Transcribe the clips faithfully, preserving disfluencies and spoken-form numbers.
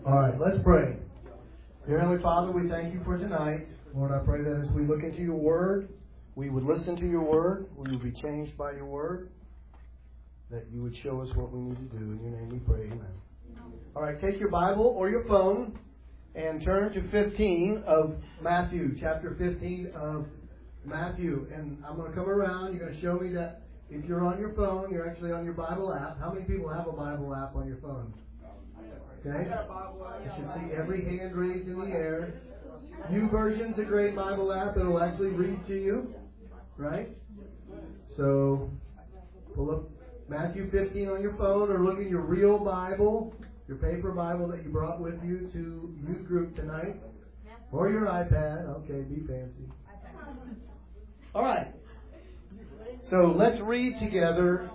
All right, let's pray. Dear Heavenly Father, we thank you for tonight. Lord, I pray that as we look into your word, we would listen to your word, we would be changed by your word, that you would show us what we need to do. In your name we pray, amen. All right, take your Bible or your phone and turn to fifteen of Matthew, chapter fifteen of Matthew. And I'm going to come around. You're going to show me that if you're on your phone, you're actually on your Bible app. How many people have a Bible app on your phone? Okay. You should see every hand raised in the air. New Version's a great Bible app. It'll actually read to you. Right? So, pull up Matthew fifteen on your phone or look in your real Bible, your paper Bible that you brought with you to youth group tonight. Or your iPad. Okay, be fancy. All right. So, let's read together.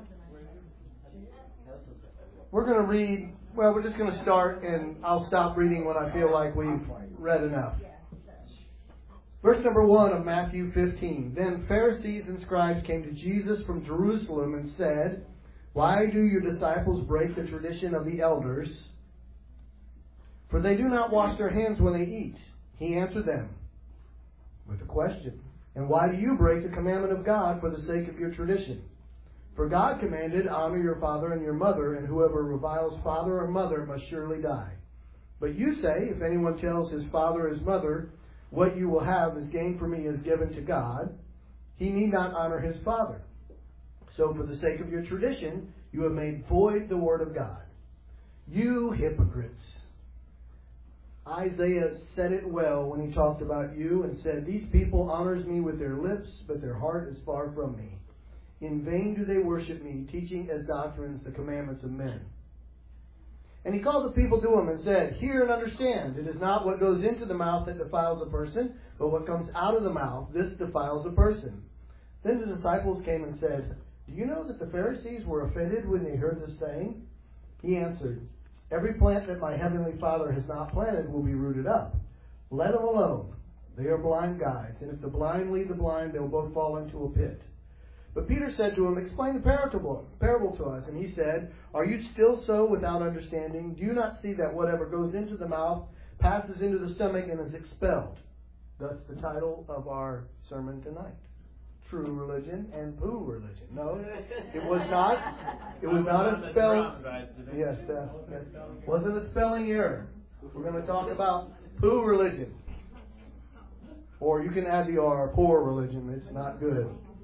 We're going to read, well, we're just going to start, and I'll stop reading when I feel like we've read enough. Verse number one of Matthew fifteen. Then Pharisees and scribes came to Jesus from Jerusalem and said, "Why do your disciples break the tradition of the elders? For they do not wash their hands when they eat." He answered them with a question. "And why do you break the commandment of God for the sake of your tradition? For God commanded, 'Honor your father and your mother, and whoever reviles father or mother must surely die.' But you say, if anyone tells his father or his mother, 'What you will have is gain for me is given to God,' he need not honor his father. So for the sake of your tradition, you have made void the word of God. You hypocrites! Isaiah said it well when he talked about you and said, 'These people honors me with their lips, but their heart is far from me. In vain do they worship me, teaching as doctrines the commandments of men.' And he called the people to him and said, 'Hear and understand. It is not what goes into the mouth that defiles a person, but what comes out of the mouth, this defiles a person.' Then the disciples came and said, 'Do you know that the Pharisees were offended when they heard this saying?' He answered, 'Every plant that my heavenly Father has not planted will be rooted up. Let them alone. They are blind guides, and if the blind lead the blind, they will both fall into a pit.' But Peter said to him, 'Explain the parable, parable to us.' And he said, 'Are you still so without understanding? Do you not see that whatever goes into the mouth passes into the stomach and is expelled?' Thus the title of our sermon tonight. True religion and poo religion. No, it was not. It was not a spelling. Yes, yes, yes. Wasn't a spelling error. We're going to talk about poo religion. Or you can add the R, poor religion. It's not good.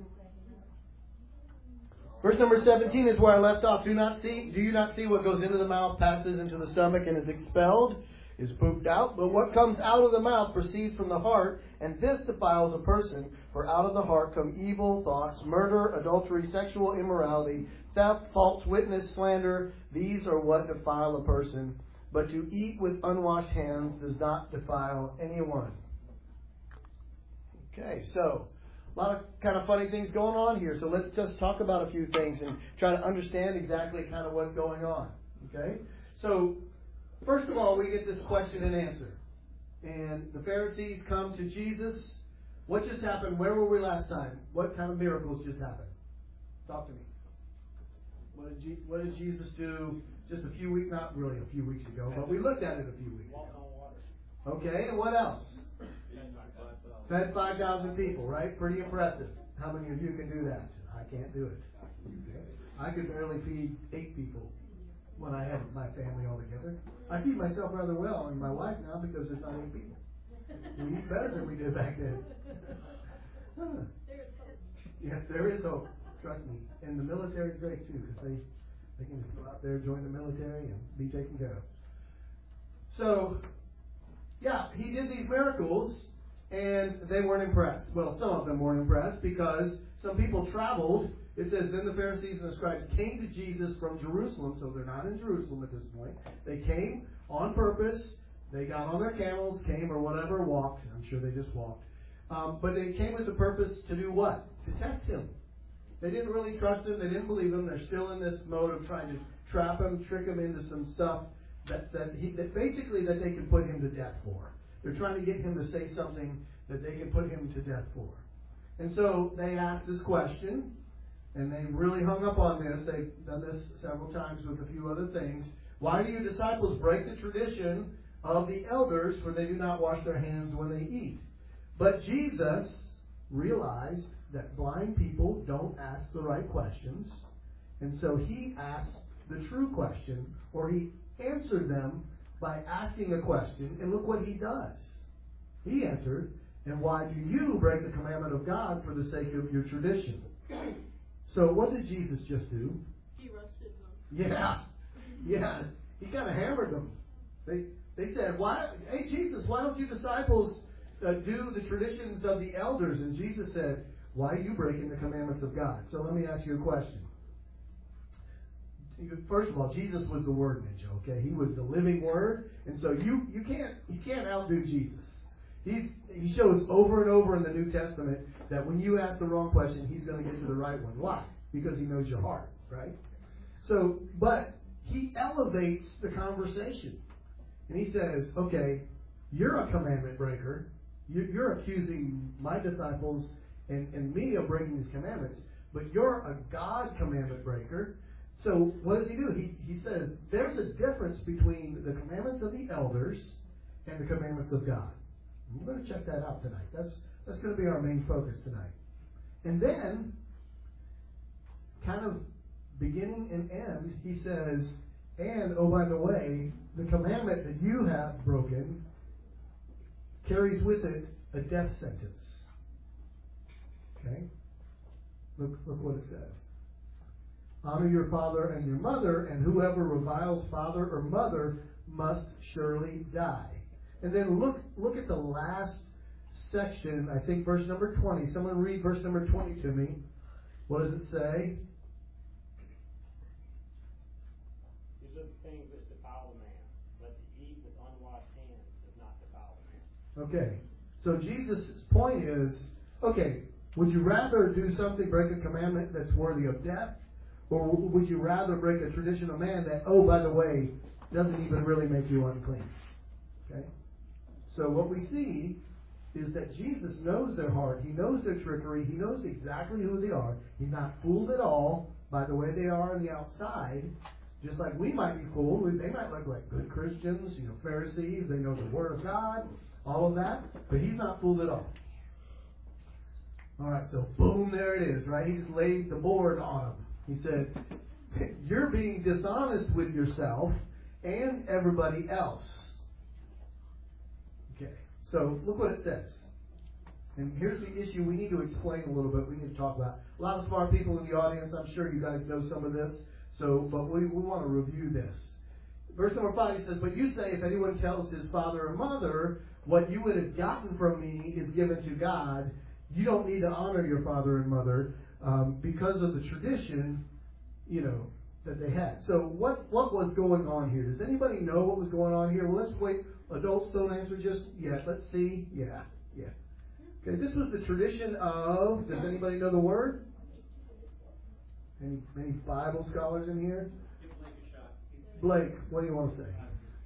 Verse number seventeen is where I left off. Do not see, do you not see what goes into the mouth passes into the stomach and is expelled, is pooped out? But what comes out of the mouth proceeds from the heart, and this defiles a person. For out of the heart come evil thoughts, murder, adultery, sexual immorality, theft, false witness, slander. These are what defile a person. But to eat with unwashed hands does not defile anyone." Okay, so a lot of kind of funny things going on here. So let's just talk about a few things and try to understand exactly kind of what's going on. Okay? So, first of all, we get this question and answer. And the Pharisees come to Jesus. What just happened? Where were we last time? What kind of miracles just happened? Talk to me. What did, Je- what did Jesus do just a few weeks, not really a few weeks ago, but we looked at it a few weeks ago. Okay, and what else? Fed five thousand people, right? Pretty impressive. How many of you can do that? I can't do it. I could barely feed eight people when I had my family all together. I feed myself rather well and my wife now because there's not eight people. We eat better than we did back then. Huh. Yes, there is hope. Trust me. And the military is great too because they, they can just go out there, join the military, and be taken care of. So, yeah, he did these miracles. And they weren't impressed. Well, some of them weren't impressed because some people traveled. It says, then the Pharisees and the scribes came to Jesus from Jerusalem. So they're not in Jerusalem at this point. They came on purpose. They got on their camels, came or whatever, walked. I'm sure they just walked. Um, but they came with the purpose to do what? To test him. They didn't really trust him. They didn't believe him. They're still in this mode of trying to trap him, trick him into some stuff that, that, he, that basically that they can put him to death for. They're trying to get him to say something that they can put him to death for. And so they asked this question, and they really hung up on this. They've done this several times with a few other things. Why do your disciples break the tradition of the elders, for they do not wash their hands when they eat? But Jesus realized that blind people don't ask the right questions, and so he asked the true question, or he answered them by asking a question, and look what he does. He answered, and why do you break the commandment of God for the sake of your tradition? So what did Jesus just do? He roasted them. Yeah, yeah. He kind of hammered them. They they said, "Why, hey Jesus, why don't you disciples uh, do the traditions of the elders?" And Jesus said, "Why are you breaking the commandments of God?" So let me ask you a question. First of all, Jesus was the Word, Ninja. Okay, he was the living Word, and so you you can't you can't outdo Jesus. He's he shows over and over in the New Testament that when you ask the wrong question, he's going to get to the right one. Why? Because he knows your heart, right? So, but he elevates the conversation, and he says, "Okay, you're a commandment breaker. You're accusing my disciples and, and me of breaking these commandments, but you're a God commandment breaker." So what does he do? He he says there's a difference between the commandments of the elders and the commandments of God. And we're going to check that out tonight. That's that's going to be our main focus tonight. And then, kind of beginning and end, he says, and oh, by the way, the commandment that you have broken carries with it a death sentence. Okay? Look, look what it says. Honor your father and your mother, and whoever reviles father or mother must surely die. And then look look at the last section, I think verse number twenty. Someone read verse number twenty to me. What does it say? These are the things which defile a man, but to eat with unwashed hands does not defile a man. Okay. So Jesus' point is, okay, would you rather do something, break a commandment that's worthy of death? Or would you rather break a tradition of man that, oh, by the way, doesn't even really make you unclean? Okay? So what we see is that Jesus knows their heart. He knows their trickery. He knows exactly who they are. He's not fooled at all by the way they are on the outside. Just like we might be fooled. They might look like good Christians, you know, Pharisees. They know the Word of God, all of that. But he's not fooled at all. All right, so boom, there it is, right? He just laid the board on them. He said, you're being dishonest with yourself and everybody else. Okay, so look what it says. And here's the issue we need to explain a little bit. We need to talk about. A lot of smart people in the audience. I'm sure you guys know some of this. So, but we, we want to review this. Verse number five, he says, but you say, if anyone tells his father or mother, what you would have gotten from me is given to God, you don't need to honor your father and mother. Um, because of the tradition, you know, that they had. So what what was going on here? Does anybody know what was going on here? Well, let's wait. Adults don't answer just yet. Let's see. Yeah, yeah. Okay, this was the tradition of, does anybody know the word? Any, any Bible scholars in here? Blake, what do you want to say?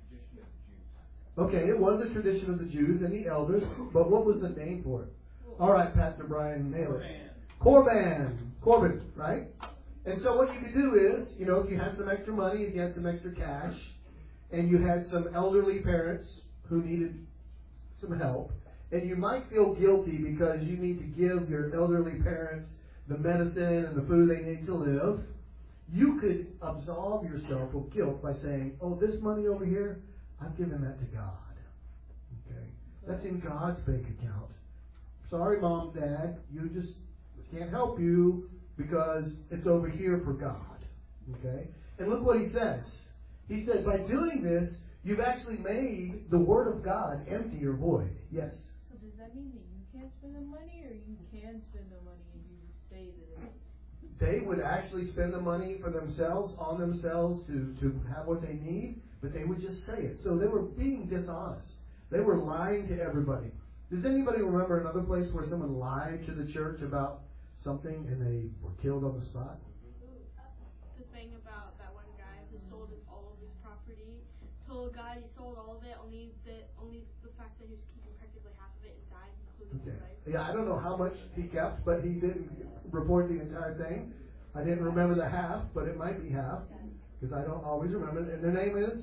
Okay, it was a tradition of the Jews and the elders, but what was the name for it? All right, Pastor Brian, nail it. Korban. Corbin, right? And so what you could do is, you know, if you had some extra money, if you had some extra cash, and you had some elderly parents who needed some help, and you might feel guilty because you need to give your elderly parents the medicine and the food they need to live, you could absolve yourself of guilt by saying, oh, this money over here, I've given that to God. Okay? That's in God's bank account. Sorry, Mom, Dad, you just can't help you because it's over here for God. Okay? And look what he says. He said, by doing this, you've actually made the Word of God empty or void. Yes? So does that mean that you can't spend the money, or you can spend the money and you just say that it is? They would actually spend the money for themselves, on themselves, to, to have what they need, but they would just say it. So they were being dishonest. They were lying to everybody. Does anybody remember another place where someone lied to the church about something and they were killed on the spot? The thing about that one guy who sold his, all of his property, told God he sold all of it, only the only the fact that he was keeping practically half of it and died, including Okay. his wife. Yeah, I don't know how much he kept, but he didn't report the entire thing. I didn't remember the half, but it might be half. because I don't always remember. And their name is?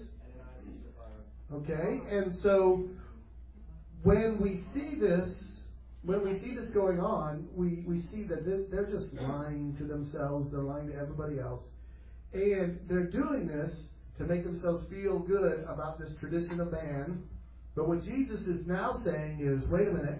Okay, and so when we see this, when we see this going on, we, we see that they're just lying to themselves, they're lying to everybody else, and they're doing this to make themselves feel good about this tradition of man. But what Jesus is now saying is, wait a minute,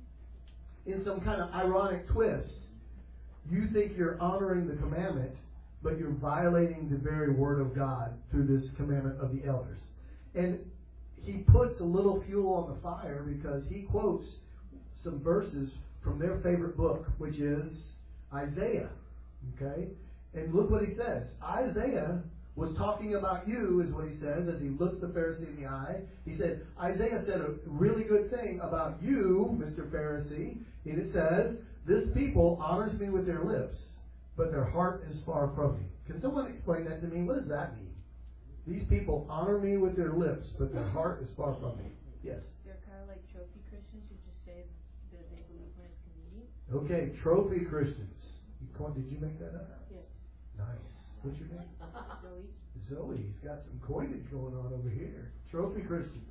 in some kind of ironic twist, you think you're honoring the commandment, but you're violating the very word of God through this commandment of the elders. And he puts a little fuel on the fire because he quotes some verses from their favorite book, which is Isaiah. Okay? And look what he says. Isaiah was talking about you, is what he says, as he looks the Pharisee in the eye. He said, Isaiah said a really good thing about you, Mister Pharisee. And it says, this people honors me with their lips, but their heart is far from me. Can someone explain that to me? What does that mean? These people honor me with their lips, but their heart is far from me. Yes? They're kind of like trophy Christians who just say that they believe when it's convenient. Okay, trophy Christians. You call, did you make that up? Yes. Nice. What's your name? Zoe. Zoe's got some coinage going on over here. Trophy Christians.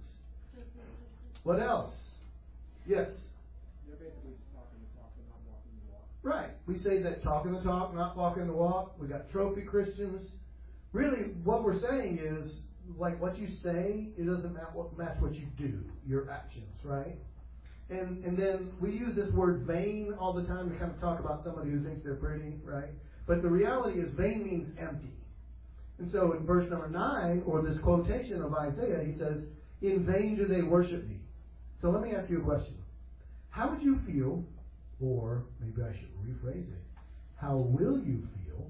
What else? Yes? They're basically just talking the talk and not walking the walk. Right. We say that talking the talk, not walking the walk. We got trophy Christians. Really, what we're saying is, like what you say, it doesn't match what, match what you do, your actions, right? And and then we use this word vain all the time to kind of talk about somebody who thinks they're pretty, right? But the reality is vain means empty. And so in verse number nine, or this quotation of Isaiah, he says, in vain do they worship me. So let me ask you a question. How would you feel, or maybe I should rephrase it, how will you feel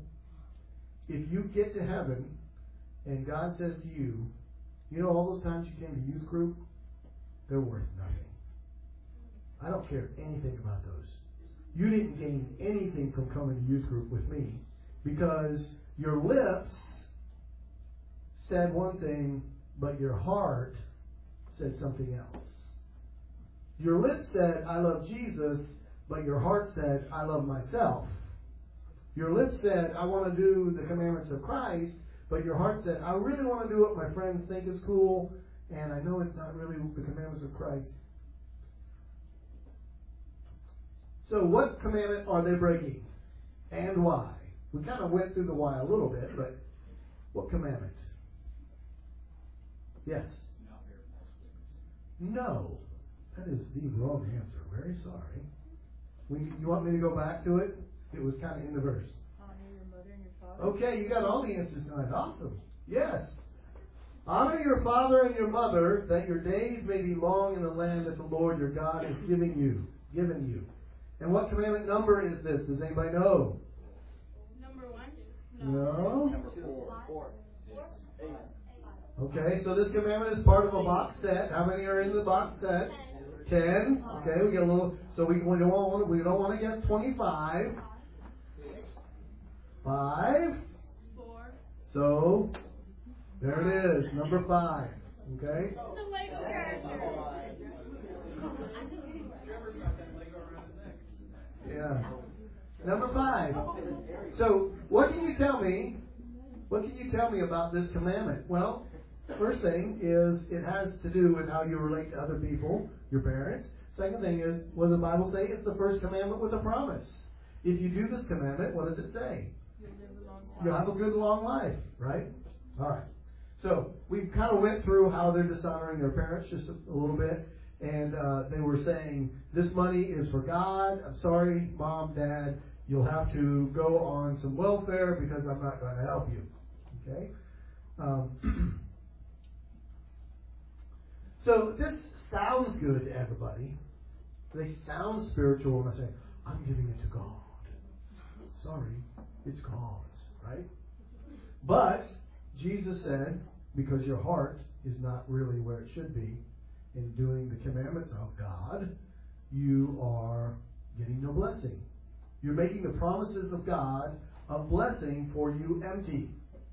if you get to heaven and God says to you, you know all those times you came to youth group, they're worth nothing. I don't care anything about those. You didn't gain anything from coming to youth group with me because your lips said one thing, but your heart said something else. Your lips said, I love Jesus, but your heart said, I love myself. Your lips said, I want to do the commandments of Christ, but your heart said, I really want to do what my friends think is cool, and I know it's not really the commandments of Christ. So what commandment are they breaking? And why? We kind of went through the why a little bit, but what commandment? Yes? No. That is the wrong answer. Very sorry. We, you want me to go back to it? It was kind of in the verse. Honor your mother and your father. Okay, you got all the answers tonight. Awesome. Yes. Honor your father and your mother, that your days may be long in the land that the Lord your God is giving you. Given you. And what commandment number is this? Does anybody know? Number one? No. Number four. Four. Eight. Okay, so this commandment is part of a box set. How many are in the box set? Ten. Okay, we get a little. So we, we don't want we don't want to guess twenty-five. Five. Four. So there it is, number five. Okay. The Lego character. Yeah. Number five. So what can you tell me? What can you tell me about this commandment? Well, first thing is it has to do with how you relate to other people, your parents. Second thing is, what does the Bible say? It's the first commandment with a promise. If you do this commandment, what does it say? You'll have a good long life, right? All right. So we kind of went through how they're dishonoring their parents just a, a little bit. And uh, they were saying, this money is for God. I'm sorry, Mom, Dad. You'll have to go on some welfare because I'm not going to help you. Okay? Um, so this sounds good to everybody. They sound spiritual when I say, I'm giving it to God. Sorry, it's God's, right? But Jesus said, because your heart is not really where it should be in doing the commandments of God, you are getting no blessing. You're making the promises of God a blessing for you empty.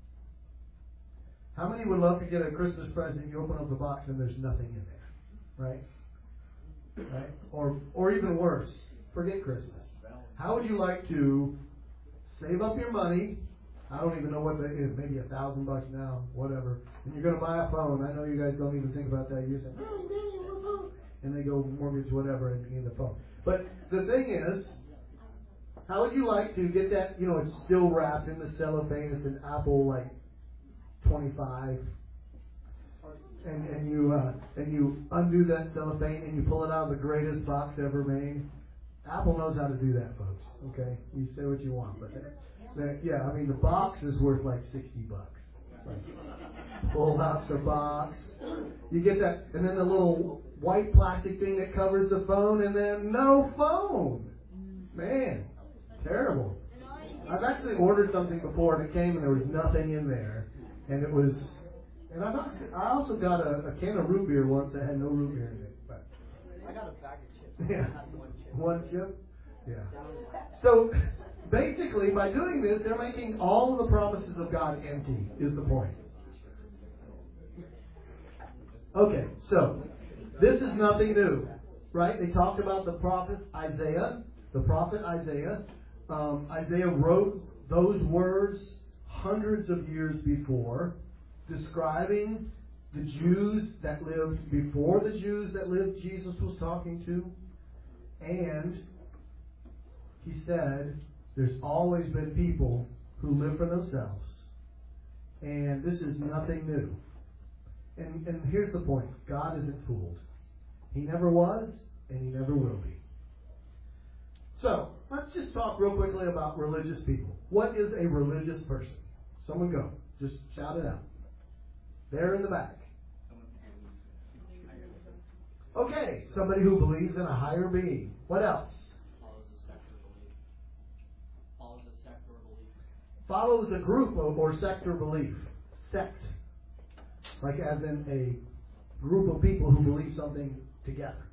How many would love to get a Christmas present, you open up the box and there's nothing in there? Right? Right? Or or even worse, forget Christmas. How would you like to save up your money, I don't even know what that is, maybe a thousand bucks now, whatever. And you're going to buy a phone. I know you guys don't even think about that. You say, oh, Daddy, I want a phone. And they go mortgage whatever and get the phone. But the thing is, how would you like to get that, you know, it's still wrapped in the cellophane. It's an Apple, like, twenty-five. And, and you uh, and you undo that cellophane and you pull it out of the greatest box ever made. Apple knows how to do that, folks. Okay? You say what you want, but that, that, yeah, I mean, the box is worth like sixty bucks. Like, pull out the box. You get that, and then the little white plastic thing that covers the phone, and then no phone. Man, terrible. I've actually ordered something before, and it came, and there was nothing in there, and it was. And I've actually, I also got a, a can of root beer once that had no root beer in it. But I got a bag of chips. yeah, I had one chip. one chip. Yeah. So basically, by doing this, they're making all of the promises of God empty. Is the point? Okay, so this is nothing new, right? They talked about the prophet Isaiah. The prophet Isaiah. Um, Isaiah wrote those words hundreds of years before, describing the Jews that lived before the Jews that lived Jesus was talking to. And he said there's always been people who live for themselves. And this is nothing new. And, and here's the point. God isn't fooled. He never was, and he never will be. So, let's just talk real quickly about religious people. What is a religious person? Someone go. Just shout it out. There in the back. Okay, somebody who believes in a higher being. What else? Follows a sect or belief. Follows a sect or belief. Follows a group of, or sect or belief. Sect. Like as in a group of people who believe something together.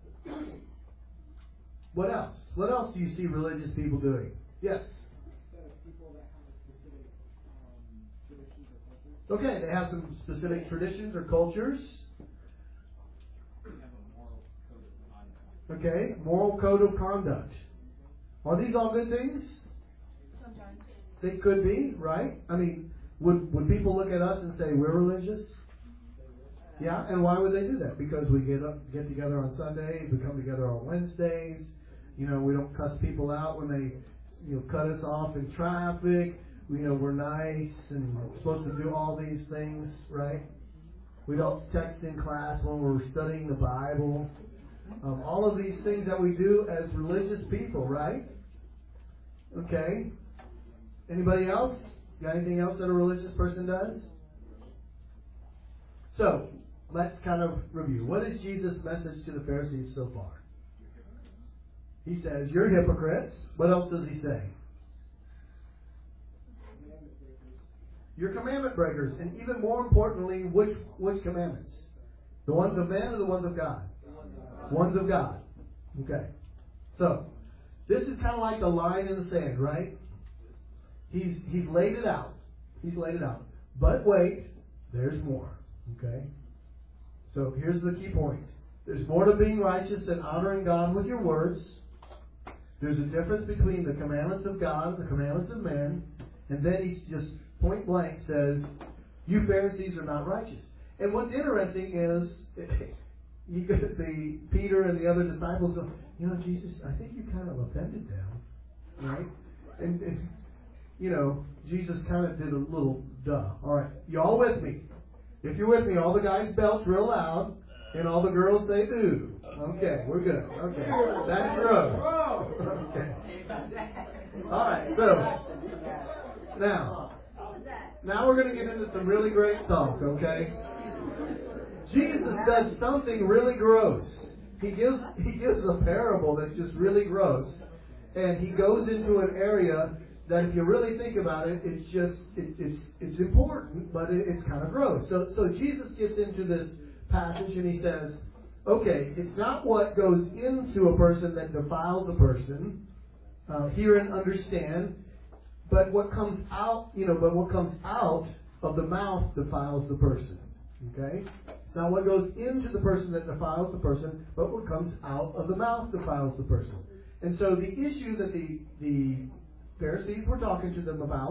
What else? What else do you see religious people doing? Yes? People that have specific um, traditions or cultures. Okay, they have some specific traditions or cultures. They have a moral code of conduct. Okay, moral code of conduct. Are these all good things? Sometimes. They could be, right? I mean, would would people look at us and say we're religious? Yeah, and why would they do that? Because we get up, get together on Sundays, we come together on Wednesdays. You know, we don't cuss people out when they, you know, cut us off in traffic. We, you know, we're nice and we're supposed to do all these things, right? We don't text in class when we're studying the Bible. Um, all of these things that we do as religious people, right? Okay. Anybody else? Got anything else that a religious person does? So, let's kind of review. What is Jesus' message to the Pharisees so far? He says, you're hypocrites. What else does he say? You're commandment breakers. And even more importantly, which which commandments? The ones of men or the ones of God? Ones of God. Okay. So, this is kind of like the line in the sand, right? He's he's laid it out. He's laid it out. But wait, there's more. Okay? So, here's the key point. There's more to being righteous than honoring God with your words. There's a difference between the commandments of God and the commandments of men. And then he just point blank says, you Pharisees are not righteous. And what's interesting is, you get the Peter and the other disciples go, you know, Jesus, I think you kind of offended them. Right? And, and you know, Jesus kind of did a little duh. All right, you all with me? If you're with me, all the guys belch real loud, and all the girls say, ooh. Okay, we're good. Okay. That's gross. Okay. All right, so now, now we're going to get into some really great talk, okay? Jesus does something really gross. He gives he gives a parable that's just really gross, and he goes into an area that, if you really think about it, it's just it, it's it's important, but it, it's kind of gross. So so Jesus gets into this passage and he says, okay, it's not what goes into a person that defiles a person. Uh, hear and understand, but what comes out, you know, but what comes out of the mouth defiles the person. Okay, it's not what goes into the person that defiles the person, but what comes out of the mouth defiles the person. And so the issue that the the Pharisees were talking to them about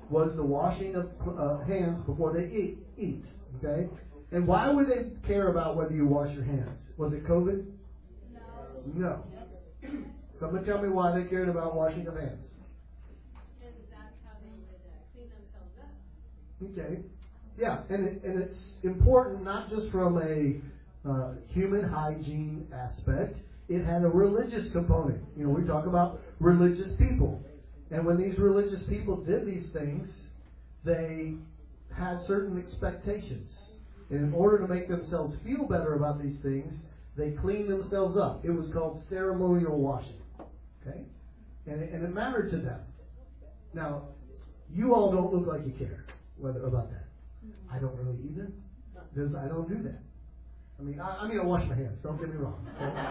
was the washing of uh, hands before they eat, eat. Okay? And why would they care about whether you wash your hands? Was it COVID? No. No. Somebody tell me why they cared about washing of hands. Because that's how they would clean themselves up. Okay. Yeah, and it, and it's important not just from a uh, human hygiene aspect. It had a religious component. You know, we talk about religious people. And when these religious people did these things, they had certain expectations. And in order to make themselves feel better about these things, they cleaned themselves up. It was called ceremonial washing. Okay? And it, and it mattered to them. Now, you all don't look like you care whether about that. I don't really either, because I don't do that. I mean, I, I mean, I wash my hands. Don't get me wrong.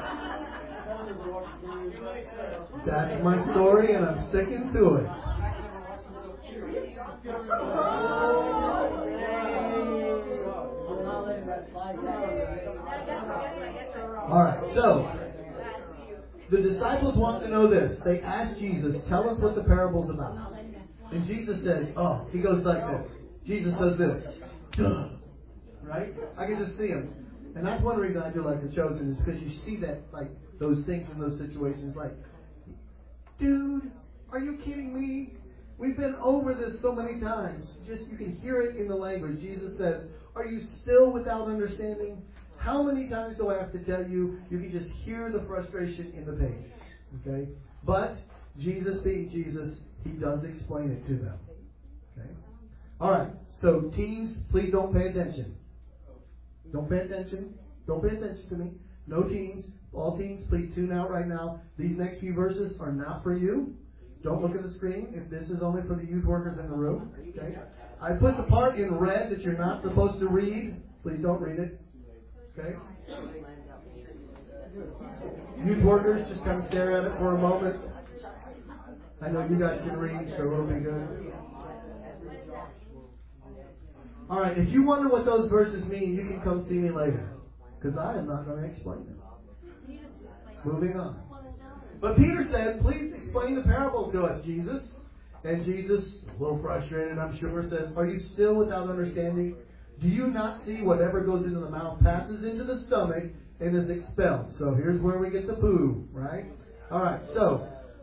Okay? That's my story, and I'm sticking to it. All right, so the disciples want to know this. They ask Jesus, tell us what the parable's about. And Jesus says, oh, he goes like this. Jesus does this. Duh. Right? I can just see him. And that's one reason I do like The Chosen, is because you see that, like, those things in those situations, like, dude, are you kidding me? We've been over this so many times. Just, you can hear it in the language. Jesus says, are you still without understanding? How many times do I have to tell you? You can just hear the frustration in the pages. Okay? But Jesus being Jesus, he does explain it to them. Okay? All right. So teens, please don't pay attention. Don't pay attention. Don't pay attention to me. No teens. All teens, please tune out right now. These next few verses are not for you. Don't look at the screen. If this is only for the youth workers in the room. Okay? I put the part in red that you're not supposed to read. Please don't read it. Okay? Youth workers, just kind of stare at it for a moment. I know you guys can read, so it'll be good. All right, if you wonder what those verses mean, you can come see me later, because I am not going to explain them. Moving on. But Peter said, please explain the parable to us, Jesus. And Jesus, a little frustrated, I'm sure, says, are you still without understanding? Do you not see whatever goes into the mouth passes into the stomach and is expelled? So here's where we get the poo, right? All right, so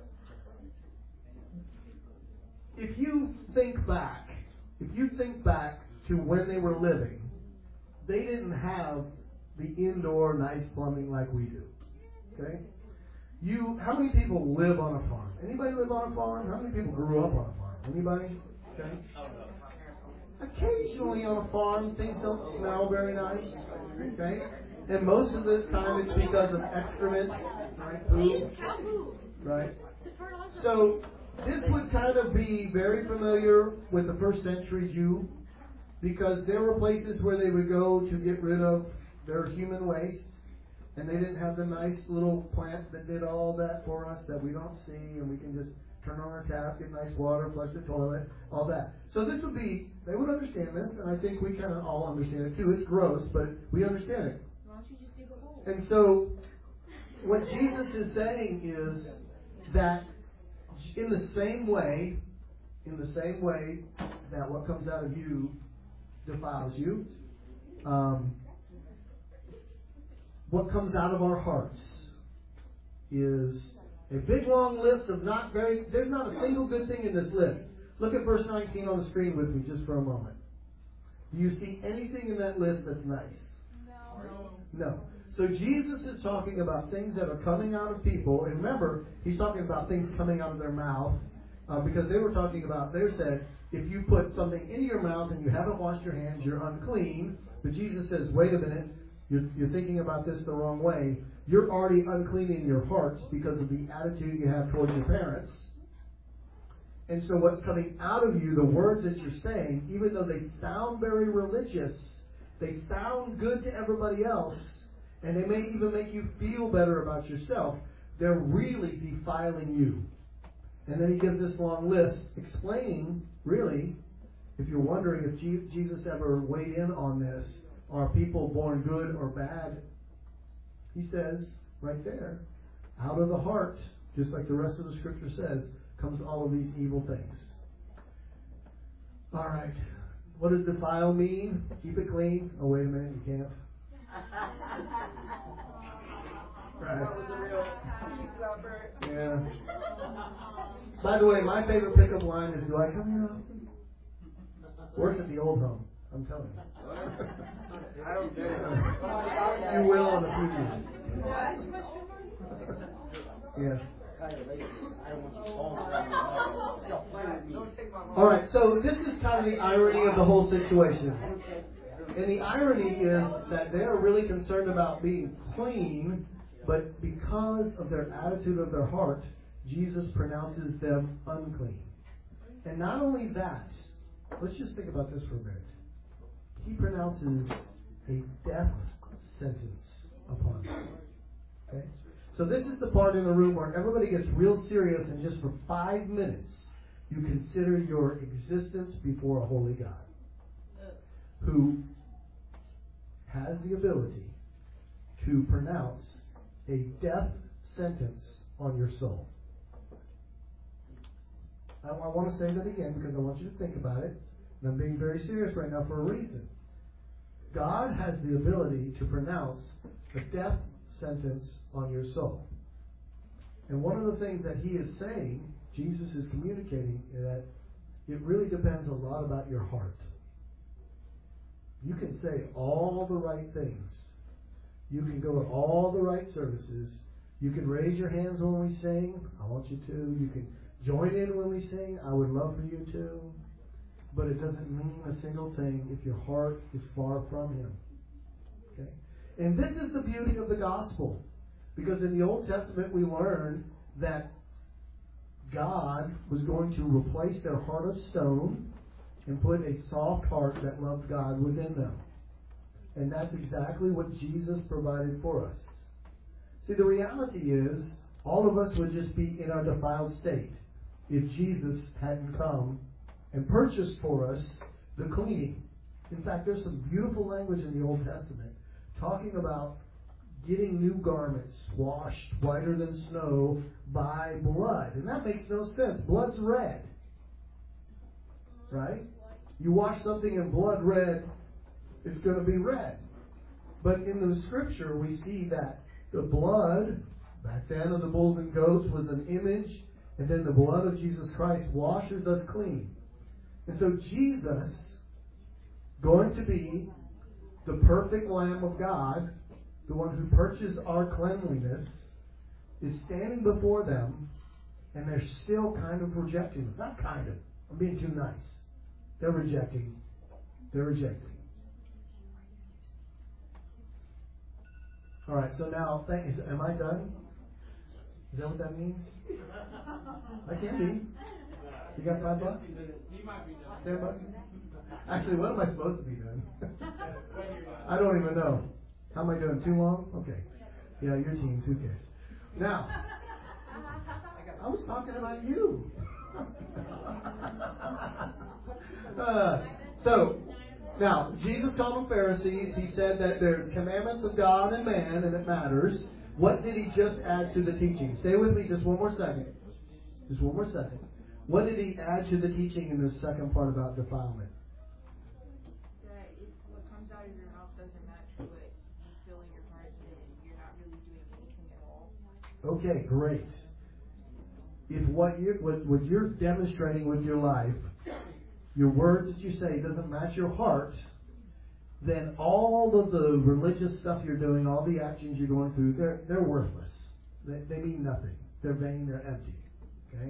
if you think back, if you think back to when they were living, they didn't have the indoor nice plumbing like we do. Okay? You, how many people live on a farm? Anybody live on a farm? How many people grew up on a farm? Anybody? Okay. Occasionally on a farm, things don't smell very nice. Okay? And most of the time it's because of excrement, right? Poop. Right? So this would kind of be very familiar with the first century Jew, because there were places where they would go to get rid of their human waste, and they didn't have the nice little plant that did all that for us that we don't see, and we can just turn on our tap, get nice water, flush the toilet, all that. So this would be, they would understand this, and I think we kind of all understand it too. It's gross, but we understand it. Why don't you just dig a hole? And so what Jesus is saying is that in the same way, in the same way that what comes out of you defiles you, um, what comes out of our hearts is a big long list of not very, there's not a single good thing in this list. Look at verse nineteen on the screen with me just for a moment. Do you see anything in that list that's nice? No. No. So Jesus is talking about things that are coming out of people, and remember, he's talking about things coming out of their mouth, uh, because they were talking about, they said, if you put something in your mouth and you haven't washed your hands, you're unclean. But Jesus says, wait a minute, you're, you're thinking about this the wrong way. You're already unclean in your hearts because of the attitude you have towards your parents. And so what's coming out of you, the words that you're saying, even though they sound very religious, they sound good to everybody else, and they may even make you feel better about yourself, they're really defiling you. And then he gives this long list explaining, really, if you're wondering if G- Jesus ever weighed in on this, are people born good or bad? He says right there, out of the heart, just like the rest of the scripture says, comes all of these evil things. All right. What does defile mean? Keep it clean. Oh, wait a minute. You can't. Right. Yeah. By the way, my favorite pickup line is, do I come here often? Works at the old home. I'm telling you. I don't get it. You will in a few years. Yes. All right, so this is kind of the irony of the whole situation. And the irony is that they are really concerned about being clean, but because of their attitude of their heart, Jesus pronounces them unclean. And not only that, let's just think about this for a minute. He pronounces a death sentence upon them. Okay? So this is the part in the room where everybody gets real serious, and just for five minutes you consider your existence before a holy God who has the ability to pronounce a death sentence on your soul. I, I want to say that again because I want you to think about it, and I'm being very serious right now for a reason. God has the ability to pronounce a death sentence on your soul. And one of the things that he is saying, Jesus is communicating, is that it really depends a lot about your heart. You can say all the right things. You can go to all the right services. You can raise your hands when we sing. I want you to. You can join in when we sing. I would love for you to. But it doesn't mean a single thing if your heart is far from him. Okay? And this is the beauty of the gospel. Because in the Old Testament we learn that God was going to replace their heart of stone and put a soft heart that loved God within them. And that's exactly what Jesus provided for us. See, the reality is, all of us would just be in our defiled state if Jesus hadn't come and purchased for us the cleaning. In fact, there's some beautiful language in the Old Testament talking about getting new garments washed whiter than snow by blood. And that makes no sense. Blood's red. Right? You wash something in blood red, it's going to be red. But in the scripture, we see that the blood, back then of the bulls and goats, was an image, and then the blood of Jesus Christ washes us clean. And so Jesus, going to be the perfect Lamb of God, the one who purchased our cleanliness, is standing before them, and they're still kind of rejecting him. Not kind of. I'm being too nice. They're rejecting. They're rejecting. All right, so now, thank, is, am I done? Is that what that means? I can't be. You got five bucks? He might be done. Ten bucks? Actually, when am I supposed to be done? I don't even know. How am I doing? Too long? Okay. Yeah, your teams. Who cares? Now, I was talking about you. uh, so, now, Jesus called them Pharisees. He said that there's commandments of God and man, and it matters. What did he just add to the teaching? Stay with me just one more second. Just one more second. What did he add to the teaching in the second part about defilement? That if what comes out of your mouth doesn't match what you feel in your heart, then you're not really doing anything at all. Okay, great. If what you what, what you're demonstrating with your life, your words that you say doesn't match your heart, then all of the religious stuff you're doing, all the actions you're going through, they're they're worthless. They, they mean nothing. They're vain. They're empty. Okay.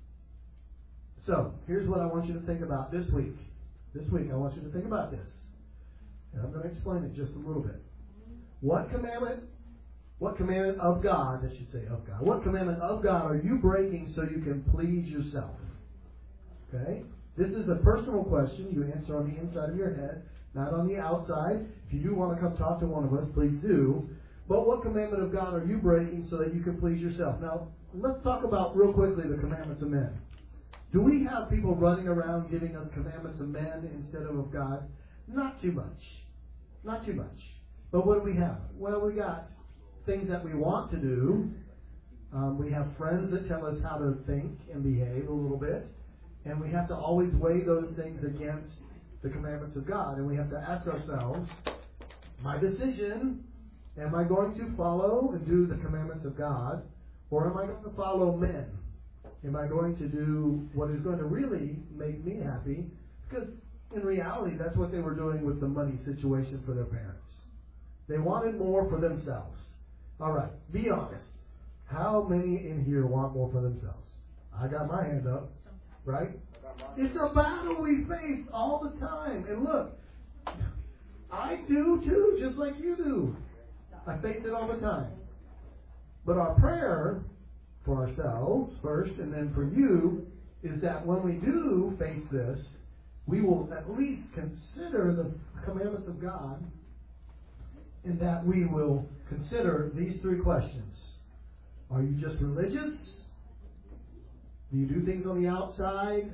So here's what I want you to think about this week. This week I want you to think about this, and I'm going to explain it just a little bit. What commandment? What commandment of God, I should say of God, what commandment of God are you breaking so you can please yourself? Okay? This is a personal question you answer on the inside of your head, not on the outside. If you do want to come talk to one of us, please do. But what commandment of God are you breaking so that you can please yourself? Now, let's talk about real quickly the commandments of men. Do we have people running around giving us commandments of men instead of of God? Not too much. Not too much. But what do we have? Well, we got things that we want to do. Um, we have friends that tell us how to think and behave a little bit. And we have to always weigh those things against the commandments of God. And we have to ask ourselves, my decision, am I going to follow and do the commandments of God, or am I going to follow men? Am I going to do what is going to really make me happy? Because in reality, that's what they were doing with the money situation for their parents. They wanted more for themselves. All right, be honest. How many in here want more for themselves? I got my hand up, right? It's a battle we face all the time. And look, I do too, just like you do. I face it all the time. But our prayer for ourselves first, and then for you, is that when we do face this, we will at least consider the commandments of God, and that we will consider these three questions. Are you just religious? Do you do things on the outside?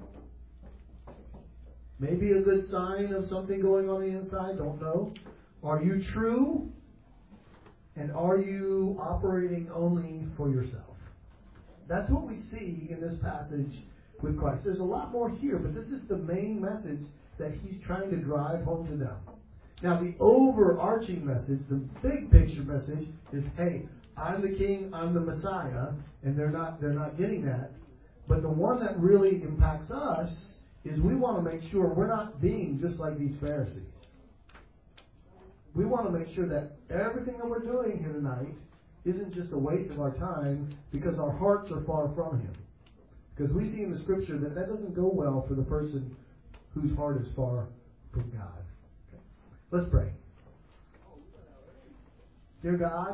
Maybe a good sign of something going on the inside, don't know. Are you true? And are you operating only for yourself? That's what we see in this passage with Christ. There's a lot more here, but this is the main message that he's trying to drive home to them. Now, the overarching message, the big picture message is, hey, I'm the king, I'm the Messiah, and they're not they're not getting that. But the one that really impacts us is we want to make sure we're not being just like these Pharisees. We want to make sure that everything that we're doing here tonight isn't just a waste of our time because our hearts are far from Him. Because we see in the Scripture that that doesn't go well for the person whose heart is far from God. Okay. Let's pray. Dear God,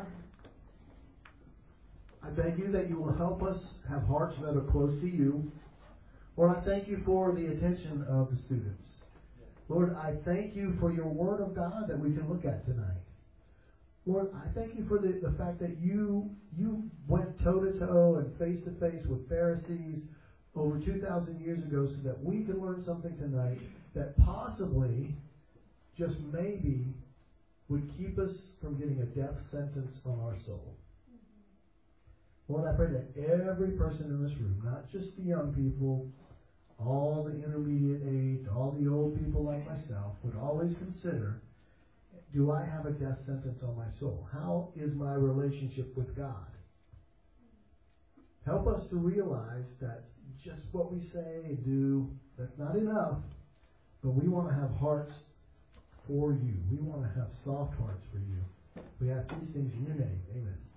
I thank you that you will help us have hearts that are close to you. Lord, I thank you for the attention of the students. Lord, I thank you for your Word of God that we can look at tonight. Lord, I thank you for the, the fact that you you went toe-to-toe and face-to-face with Pharisees over two thousand years ago so that we can learn something tonight that possibly, just maybe, would keep us from getting a death sentence on our soul. Lord, I pray that every person in this room, not just the young people, all the intermediate age, all the old people like myself, would always consider, do I have a death sentence on my soul? How is my relationship with God? Help us to realize that just what we say and do, that's not enough, but we want to have hearts for you. We want to have soft hearts for you. We ask these things in your name. Amen.